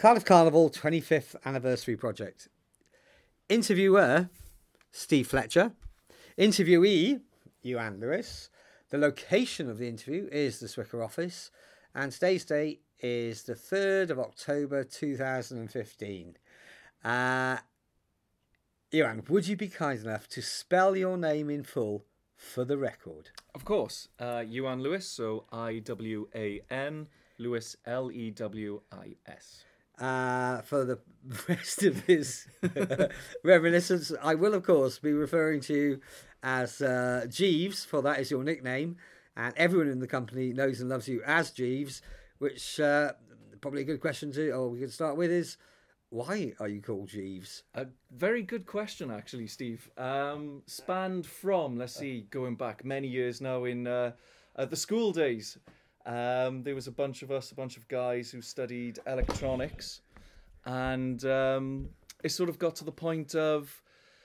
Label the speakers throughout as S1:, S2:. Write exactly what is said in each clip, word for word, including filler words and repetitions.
S1: Cardiff Carnival twenty-fifth Anniversary Project. Interviewer, Steve Fletcher. Interviewee, Joanne Lewis. The location of the interview is the Swicker office. And today's date is the third of October two thousand fifteen. Uh, Joanne, would you be kind enough to spell your name in full for the record?
S2: Of course. Uh, Joanne Lewis, so I W A N, Lewis, L E W I S.
S1: Uh, for the rest of his reminiscence, I will, of course, be referring to you as uh, Jeeves, for that is your nickname, and everyone in the company knows and loves you as Jeeves, which uh, probably a good question to, or we could start with is, why are you called Jeeves?
S2: A very good question, actually, Steve. Um, spanned from, let's see, going back many years now in uh, uh, the school days. Um, there was a bunch of us, a bunch of guys who studied electronics, and um, it sort of got to the point of,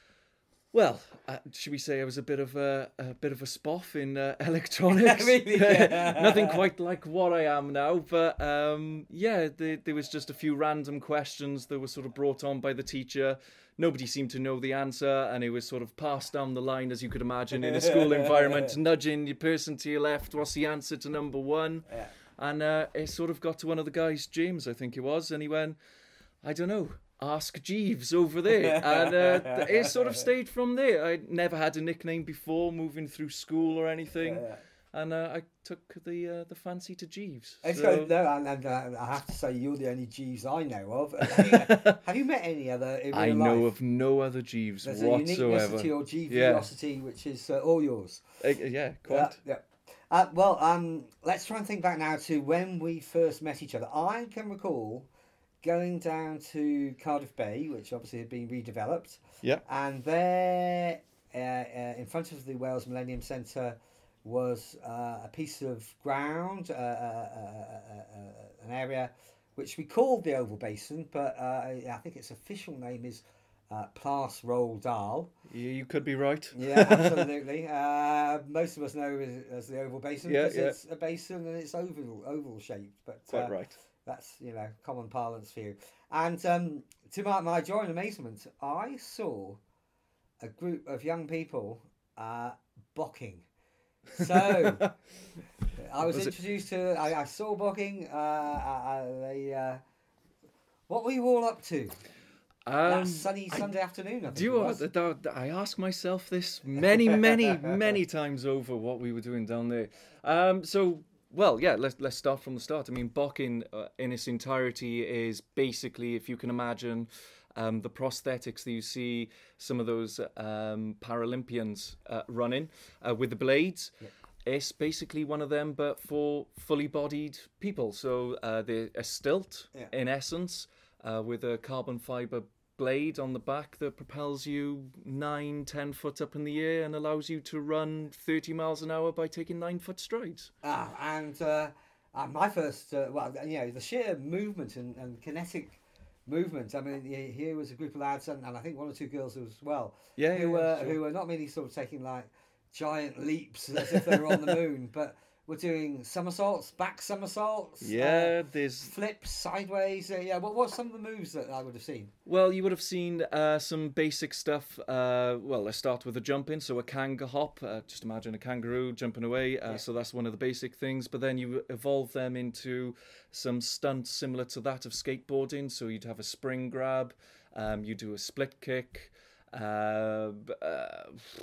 S2: well, uh, should we say I was a bit of a, a bit of a spoff in uh, electronics?
S1: Really? Yeah.
S2: Nothing quite like what I am now, but um, yeah, there, there was just a few random questions that were sort of brought on by the teacher. Nobody seemed to know the answer, and it was sort of passed down the line, as you could imagine, in a school environment, nudging the person to your left, what's the answer to number one?
S1: Yeah.
S2: And uh, it sort of got to one of the guys, James, I think it was, and he went, I don't know, ask Jeeves over there. And uh, it sort of stayed from there. I never had a nickname before, moving through school or anything.
S1: Yeah, yeah.
S2: And uh, I took the uh, the fancy to Jeeves.
S1: It's
S2: So-
S1: got, no, and, and uh, I have to say, you're the only Jeeves I know of. Have you, have you met any other in real
S2: I know
S1: life?
S2: of no other Jeeves
S1: There's
S2: whatsoever.
S1: a uniqueness to your Jeeviosity, which is uh, all yours.
S2: Uh, yeah, quite.
S1: Yeah, yeah. Uh, well, um, let's try and think back now to when we first met each other. I can recall going down to Cardiff Bay, which obviously had been redeveloped.
S2: Yeah.
S1: And there, uh, uh, in front of the Wales Millennium Centre, was uh, a piece of ground, uh, uh, uh, uh, uh, an area which we called the Oval Basin, but uh, I think its official name is uh, Plas Roald Dahl.
S2: You, you could be right.
S1: Yeah, absolutely. uh, most of us know it as, as the Oval Basin
S2: Yeah,
S1: because
S2: yeah.
S1: it's a basin and it's oval oval shaped. But
S2: Quite
S1: uh,
S2: right.
S1: that's, you know, common parlance for you. And um, to my, my joy and amazement, I saw a group of young people uh, bocking. So I was,
S2: Was it-
S1: introduced to. I, I saw bocking. Uh, I, I, they, uh, what were you all up to?
S2: Um,
S1: that sunny
S2: I-
S1: Sunday afternoon. I think
S2: Do you
S1: it
S2: know
S1: was.
S2: what? th- th- I ask myself this many, many, many times over what we were doing down there. Um, so, well, yeah, let's let's start from the start. I mean, Bocking uh, in its entirety is basically, if you can imagine, um, the prosthetics that you see some of those um, Paralympians uh, running uh, with the blades.
S1: Yeah.
S2: It's basically one of them, but for fully bodied people. So uh, they're a stilt,
S1: Yeah.
S2: in essence, uh, with a carbon fibre blade on the back that propels you nine, ten foot up in the air and allows you to run thirty miles an hour by taking nine foot strides.
S1: Ah, and uh, uh, my first, uh, well, you know, the sheer movement and, and kinetic movement. I mean, y- here was a group of lads, and, and I think one or two girls as well,
S2: Yeah,
S1: who
S2: yeah,
S1: were
S2: sure.
S1: who were not merely sort of taking like giant leaps as if they were on the moon, but were doing somersaults, back somersaults,
S2: Yeah,
S1: uh,
S2: there's
S1: flips sideways. Uh, yeah, what what's some of the moves that I would have seen?
S2: Well, you would have seen uh, some basic stuff. Uh, well, let's start with the jumping. So a kanga hop. Uh, just imagine a kangaroo jumping away. Uh,
S1: Yeah.
S2: So that's one of the basic things. But then you evolve them into some stunts similar to that of skateboarding. So you'd have a spring grab. Um, you do a split kick. Uh, b- uh,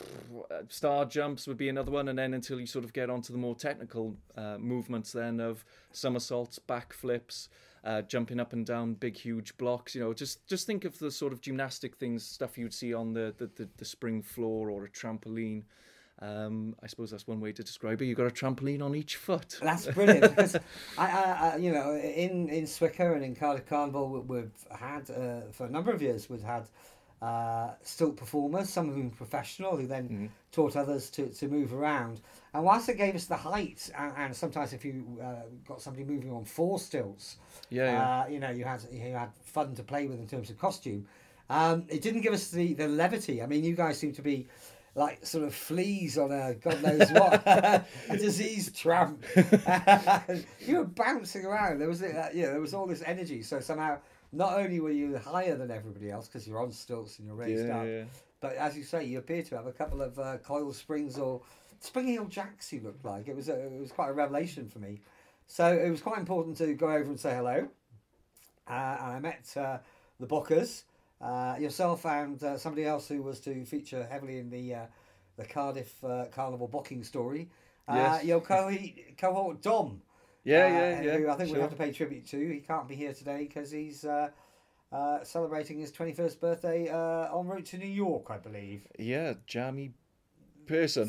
S2: star jumps would be another one, and then until you sort of get onto the more technical uh, movements then of somersaults, backflips, uh, jumping up and down big huge blocks. You know, just just think of the sort of gymnastic things, stuff you'd see on the the, the, the spring floor or a trampoline. Um, I suppose that's one way to describe it. You've got a trampoline on each foot.
S1: That's brilliant because I, I, I, you know, in in Swicker and in Cardiff Carnival, we- we've had uh, for a number of years we've had uh, stilt performers, some of them professional, who then
S2: Mhm.
S1: taught others to, to move around. And whilst it gave us the height, and, and sometimes if you uh, got somebody moving on four stilts,
S2: Yeah, yeah.
S1: uh, you know, you had you had fun to play with in terms of costume. Um, it didn't give us the, the levity. I mean, you guys seem to be like sort of fleas on a God knows what, a diseased tramp. And you were bouncing around. There was, uh, you know, there was all this energy. So somehow, not only were you higher than everybody else because you're on stilts and you're raised
S2: Yeah,
S1: up,
S2: yeah.
S1: but as you say, you appear to have a couple of uh, coil springs or Spring Heel Jacks. You looked like it was. A, it was quite a revelation for me. So it was quite important to go over and say hello. Uh, and I met uh, the Bockers, uh, yourself and uh, somebody else who was to feature heavily in the uh, the Cardiff uh, Carnival bocking story. Uh,
S2: Yes.
S1: Your co- cohort Dom.
S2: Yeah,
S1: uh,
S2: yeah, yeah.
S1: Who I think we
S2: sure.
S1: have to pay tribute to. He can't be here today because he's uh, uh, celebrating his twenty-first birthday uh, en route to New York, I believe.
S2: Yeah, jammy person.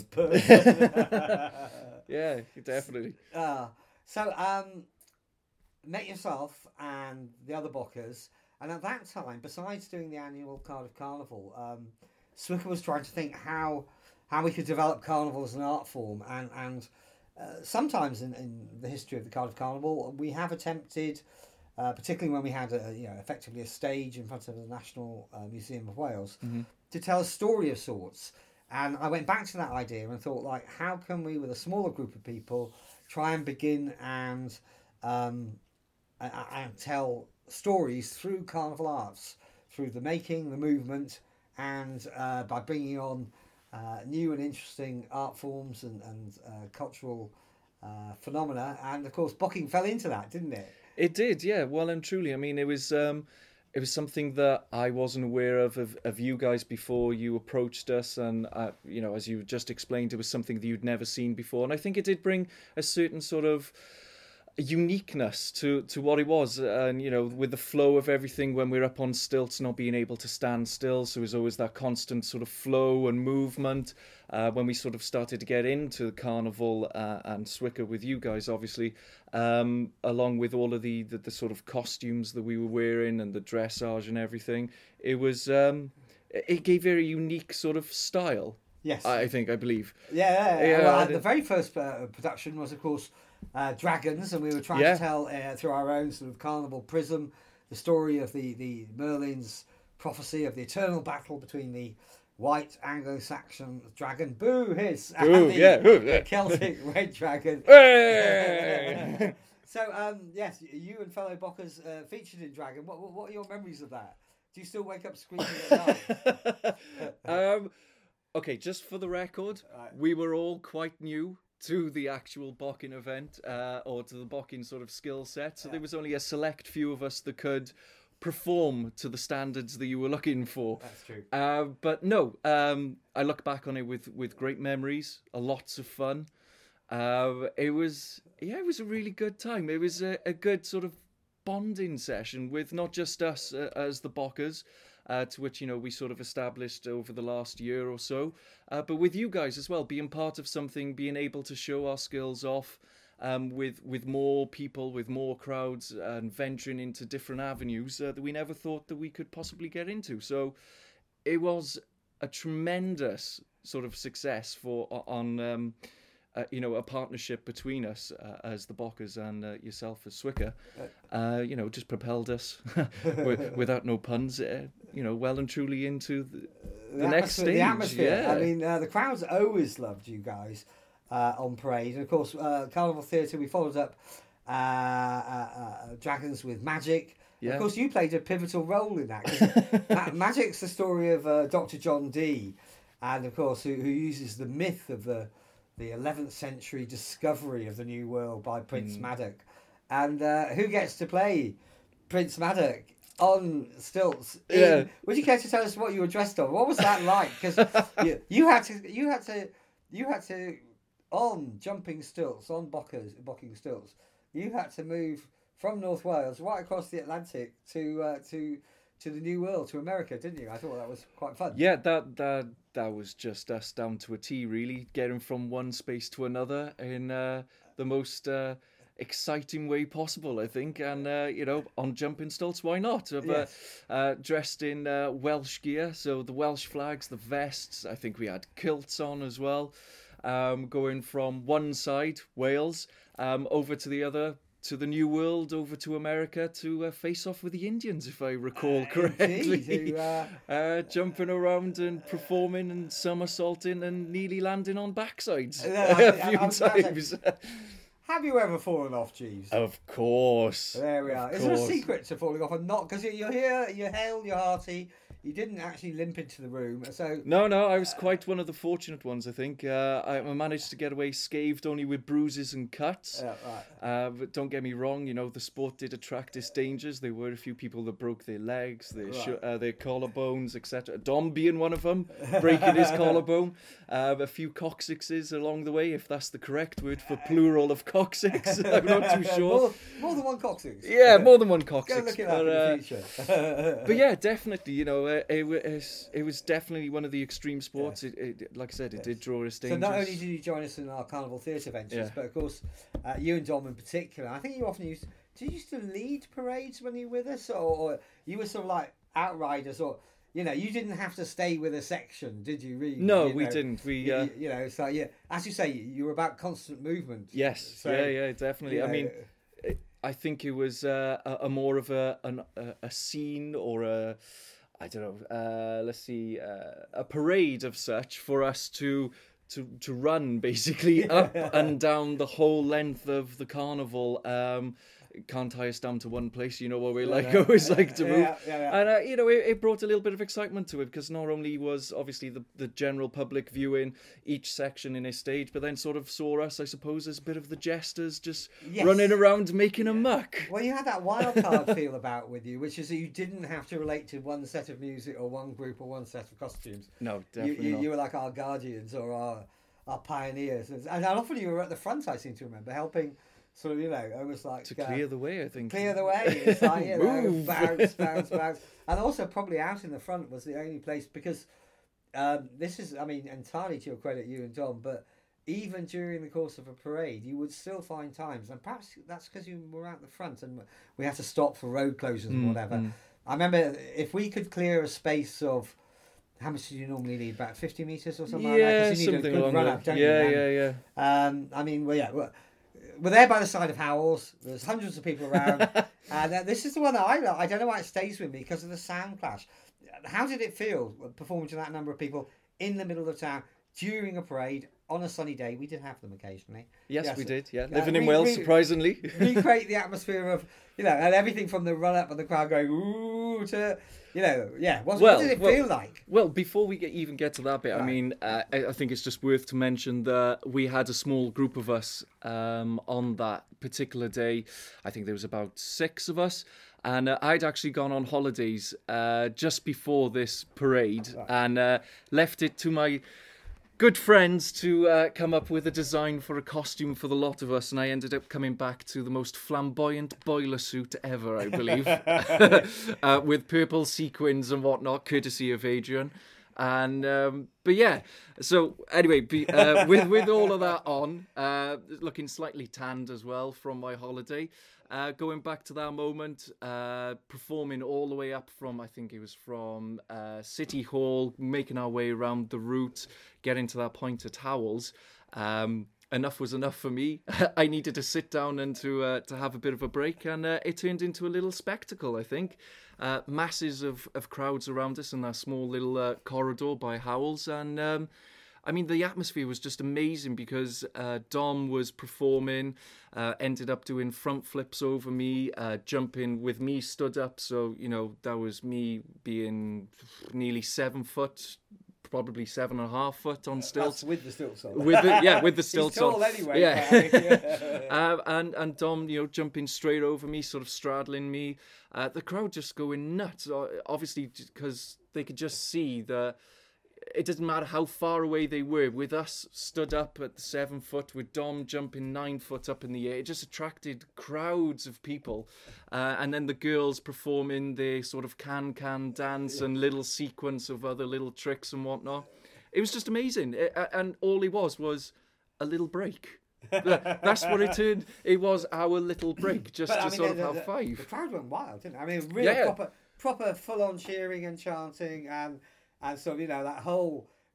S2: Yeah, definitely.
S1: Uh, so, um, met yourself and the other Bockers, and at that time, besides doing the annual Cardiff Carnival, um, Swicker was trying to think how how we could develop carnival as an art form, and and uh, sometimes in, in the history of the Cardiff Carnival, we have attempted, uh, particularly when we had a, you know effectively a stage in front of the National uh, Museum of Wales,
S2: Mm-hmm.
S1: to tell a story of sorts. And I went back to that idea and thought, like, how can we, with a smaller group of people, try and begin and um, and, and tell stories through carnival arts, through the making, the movement, and uh, by bringing on uh, new and interesting art forms and, and uh, cultural uh, phenomena. And of course, bocking fell into that, didn't it?
S2: It did, yeah. Well and truly. I mean, it was um, it was something that I wasn't aware of, of of you guys before you approached us, and uh, you know, as you just explained, it was something that you'd never seen before, and I think it did bring a certain sort of uniqueness to to what it was, and you know, with the flow of everything when we're up on stilts, not being able to stand still, so there's always that constant sort of flow and movement. Uh, when we sort of started to get into the carnival uh, and Swicker with you guys, obviously, um, along with all of the, the the sort of costumes that we were wearing and the dressage and everything, it was um, it gave a very unique sort of style.
S1: Yes.
S2: I think, I believe.
S1: Yeah, yeah, yeah.
S2: Yeah,
S1: Well,
S2: I
S1: uh,
S2: did-
S1: the very first uh, production was, of course, uh, Dragons, and we were trying
S2: Yeah.
S1: to tell uh, through our own sort of carnival prism the story of the, the Merlin's prophecy of the eternal battle between the white Anglo-Saxon dragon, boo hiss, and
S2: Boo,
S1: the,
S2: yeah, boo,
S1: the
S2: yeah.
S1: Celtic red dragon.
S2: Hey!
S1: So, um, yes, you and fellow Bockers uh, featured in Dragon. What, what what are your memories of that? Do you still wake up screaming at night?
S2: um, okay, just for the record,
S1: Right.
S2: we were all quite new to the actual bocking event, uh, or to the bocking sort of skill set, so there was only a select few of us that could perform to the standards that you were looking for.
S1: That's true.
S2: Uh, but no, um, I look back on it with, with great memories, uh, lots of fun. Uh, it was, yeah, it was a really good time. It was a, a good sort of bonding session with not just us uh, as the Bockers, uh, to which, you know, we sort of established over the last year or so, uh, but with you guys as well, being part of something, being able to show our skills off, um, with with more people, with more crowds, and venturing into different avenues uh, that we never thought that we could possibly get into. So it was a tremendous sort of success for on um, uh, you know, a partnership between us uh, as the Bockers and uh, yourself as Swicker. Uh, you know, just propelled us with, without no puns. Uh, you know, well and truly into the, the, next
S1: atmosphere-
S2: stage.
S1: The atmosphere.
S2: Yeah.
S1: I mean, uh, the crowds always loved you guys uh, on parade, and of course, uh, Carnival Theatre. We followed up uh, uh, uh, Dragons with Magic.
S2: Yeah.
S1: Of course, you played a pivotal role in that. 'Cause Ma- Magic's the story of uh, Doctor John Dee, and of course, who, who uses the myth of the the eleventh century discovery of the New World by Prince
S2: Mm.
S1: Madoc, and uh, who gets to play Prince Madoc on stilts? in-
S2: Yeah.
S1: Would you care to tell us what you were dressed on? What was that like? Because you, you had to, you had to, you had to, on jumping stilts, on bockers, bocking stilts, you had to move from North Wales right across the Atlantic to uh, to to the New World, to America, didn't you? I thought that was quite fun.
S2: Yeah, that that that was just us down to a T, really, getting from one space to another in uh, the most uh, exciting way possible, I think. And uh, you know, on jumping stilts, why not? Uh, But
S1: Yes.
S2: uh, dressed in uh, Welsh gear, so the Welsh flags, the vests. I think we had kilts on as well. Um, going from one side, Wales, um, over to the other, to the New World, over to America to uh, face off with the Indians, if I recall
S1: Uh,
S2: correctly.
S1: indeed, who, uh,
S2: uh, jumping around and performing and somersaulting and nearly landing on backsides
S1: No, I-
S2: a
S1: I-
S2: few
S1: I was about to
S2: times.
S1: Have you ever fallen off, Jeeves?
S2: Of course.
S1: There we are.
S2: Of
S1: Is there a
S2: course.
S1: secret to falling off and not? Because you're here, you're hale, you're hearty. You didn't actually limp into the room, so
S2: No, no, I was quite one of the fortunate ones, I think. Uh, I I managed to get away scathed only with bruises and cuts.
S1: yeah, right.
S2: Uh, but don't get me wrong, you know, the sport did attract its dangers. There were a few people that broke their legs, their, sh-
S1: Right.
S2: uh, their collarbones, et cetera. Dom being one of them, breaking his collarbone. Uh, a few coccyxes along the way, if that's the correct word for plural of coccyx. I'm not too sure.
S1: more, more than one coccyx.
S2: Yeah, more than one
S1: Go
S2: coccyx.
S1: look it up
S2: but,
S1: in
S2: uh,
S1: the future.
S2: but yeah, definitely, you know, uh, it was it was definitely one of the extreme sports. It, it, like I said, it did draw its
S1: So
S2: dangers.
S1: not only did you join us in our Carnival Theatre ventures,
S2: Yeah.
S1: but of course, uh, you and Dom in particular. I think you often used. Did you used to lead parades when you were with us, or, or you were sort of like outriders, or you know, you didn't have to stay with a section, did you? Really?
S2: No,
S1: You
S2: we
S1: know,
S2: didn't. We
S1: You,
S2: uh,
S1: you- you know, so yeah, as you say, you were about constant movement.
S2: yes,
S1: So,
S2: yeah, yeah, definitely.
S1: you
S2: I
S1: know,
S2: mean, it, I think it was uh, a, a more of a an, a, a scene or a I don't know. Uh, let's see, uh, a parade of such for us to. To, to run basically up and down the whole length of the carnival. Um, can't tie us down to one place, you know what we like
S1: no.
S2: always like to move.
S1: Yeah, yeah, yeah.
S2: And uh, you know, it, it brought a little bit of excitement to it because not only was obviously the, the general public viewing each section in a stage, but then sort of saw us, I suppose, as a bit of the jesters just
S1: Yes.
S2: running around making a muck.
S1: Well, you had that wild card feel about with you, which is that you didn't have to relate to one set of music or one group or one set of costumes.
S2: No,
S1: You,
S2: definitely
S1: you,
S2: not.
S1: you were like our guardians or our our pioneers, and, and often you were at the front. I seem to remember helping, sort of, you know, almost like
S2: to
S1: uh,
S2: clear the way, I think.
S1: clear the way. It's like, you know,
S2: Move.
S1: bounce, bounce, bounce, and also probably out in the front was the only place because um, this is, I mean, entirely to your credit, you and Dom, but. Even during the course of a parade, you would still find times, and perhaps that's because you were out the front and we had to stop for road closures and
S2: Mm,
S1: whatever.
S2: mm.
S1: I remember if we could clear a space of, how much did you normally need? About fifty metres or something like that?
S2: Yeah,
S1: 'Cause you need a
S2: something
S1: good
S2: along
S1: run
S2: that.
S1: up, don't
S2: Yeah,
S1: you?
S2: yeah, yeah.
S1: Um, I mean, well, yeah, we're, we're there by the side of Howells. There's hundreds of people around, and uh, this is the one that I like. I don't know why it stays with me because of the sound clash. How did it feel performing to that number of people in the middle of town during a parade on a sunny day? We did have them occasionally.
S2: Yes,
S1: Yes.
S2: we did. Yeah,
S1: Uh,
S2: living in
S1: we-
S2: Wales,
S1: we-
S2: surprisingly.
S1: Recreate the atmosphere of, you know, and everything from the run up and the crowd going ooh to, you know, yeah. What,
S2: Well,
S1: what did it
S2: well,
S1: feel like?
S2: Well, before we get, even get to that bit, I
S1: Right.
S2: mean, uh, I, I think it's just worth to mention that we had a small group of us um, on that particular day. I think there was about six of us. And uh, I'd actually gone on holidays uh, just before this parade and uh, left it to my good friends to uh, come up with a design for a costume for the lot of us, and I ended up coming back to the most flamboyant boiler suit ever, I believe, uh, with purple sequins and whatnot, courtesy of Adrian. And um, but yeah, so anyway, be, uh, with with all of that on, uh, looking slightly tanned as well from my holiday. Uh, going back to that moment, uh, performing all the way up from, I think it was from uh, City Hall, making our way around the route, getting to that point at Howells. Um, enough was enough for me. I needed to sit down and to uh, to have a bit of a break, and uh, it turned into a little spectacle, I think. Uh, masses of, of crowds around us in that small little uh, corridor by Howells, and um, I mean, the atmosphere was just amazing because uh, Dom was performing, uh, ended up doing front flips over me, uh, jumping with me stood up. So, you know, that was me being nearly seven foot, probably seven and a half foot on stilts.
S1: That's with the stilts on.
S2: With the, yeah, with the
S1: He's
S2: stilts
S1: tall
S2: on.
S1: anyway.
S2: Yeah.
S1: but, yeah.
S2: uh, and, and Dom, you know, jumping straight over me, sort of straddling me. Uh, the crowd just going nuts, uh, obviously, because they could just see the... It doesn't matter how far away they were. With us stood up at the seven foot, with Dom jumping nine foot up in the air, it just attracted crowds of people. Uh, and then the girls performing their sort of can-can dance and little sequence of other little tricks and whatnot. It was just amazing. It, and all it was was a little break. That's what it turned. It was our little break, just
S1: But,
S2: to
S1: I mean,
S2: sort
S1: the,
S2: of
S1: the,
S2: have five.
S1: The crowd went wild, didn't it? I mean, real
S2: Yeah.
S1: proper, proper full-on cheering and chanting and and so, you know, that whole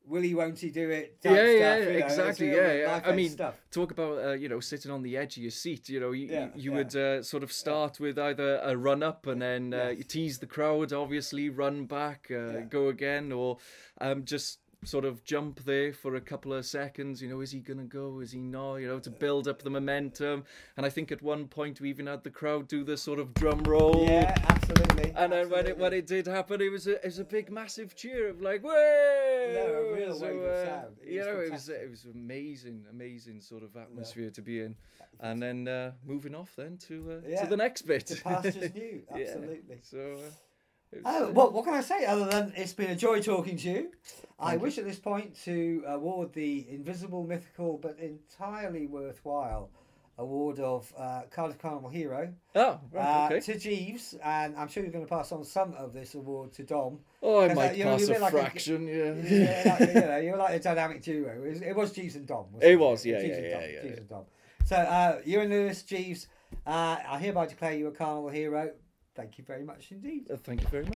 S1: will he, won't he do it?
S2: Yeah,
S1: type
S2: yeah,
S1: stuff,
S2: yeah,
S1: you know,
S2: exactly.
S1: it's
S2: Yeah,
S1: real
S2: yeah.
S1: life
S2: I
S1: edge
S2: mean,
S1: stuff.
S2: talk about uh, you know, sitting on the edge of your seat. You know, you
S1: Yeah,
S2: you
S1: yeah.
S2: would uh, sort of start with either a run up and then uh,
S1: Yes.
S2: you tease the crowd, obviously, run back, uh,
S1: Yeah.
S2: go again, or um, just sort of jump there for a couple of seconds. You know, is he gonna go? Is he not? You know, to build up the momentum. And I think at one point we even had the crowd do the sort of drum roll.
S1: Yeah, absolutely.
S2: And then when it when
S1: absolutely.
S2: it did happen, it was a it was a big massive cheer of like, "Way!"
S1: No, a real
S2: So,
S1: wave of
S2: uh,
S1: sound. It
S2: you
S1: was
S2: know, it was
S1: fantastic.
S2: it was amazing, amazing sort of atmosphere to be in. And then uh, moving off then to uh,
S1: Yeah,
S2: to the next bit.
S1: The pastures new,
S2: Yeah.
S1: absolutely.
S2: So. Uh, it was,
S1: Oh,
S2: uh,
S1: well, what can I say other than it's been a joy talking to you? I wish at this point to award the invisible, mythical, but entirely worthwhile award of uh, Cardiff Carnival Hero
S2: oh, right,
S1: uh,
S2: okay.
S1: to Jeeves, and I'm sure you're going to pass on some of this award to Dom.
S2: Oh, I
S1: 'cause, uh,
S2: might
S1: you know,
S2: pass
S1: you're a
S2: a
S1: bit like a-
S2: fraction, yeah.
S1: Yeah, like, you know, you're like a dynamic duo. It was, it was Jeeves and Dom. Wasn't
S2: It was, yeah,
S1: Jeeves
S2: yeah,
S1: and
S2: yeah,
S1: Dom,
S2: yeah,
S1: Jeeves
S2: yeah.
S1: and Dom. So, uh, you and Lewis, Jeeves, uh, I hereby declare you a Carnival Hero. Thank you very much indeed.
S2: Uh, Thank you very much.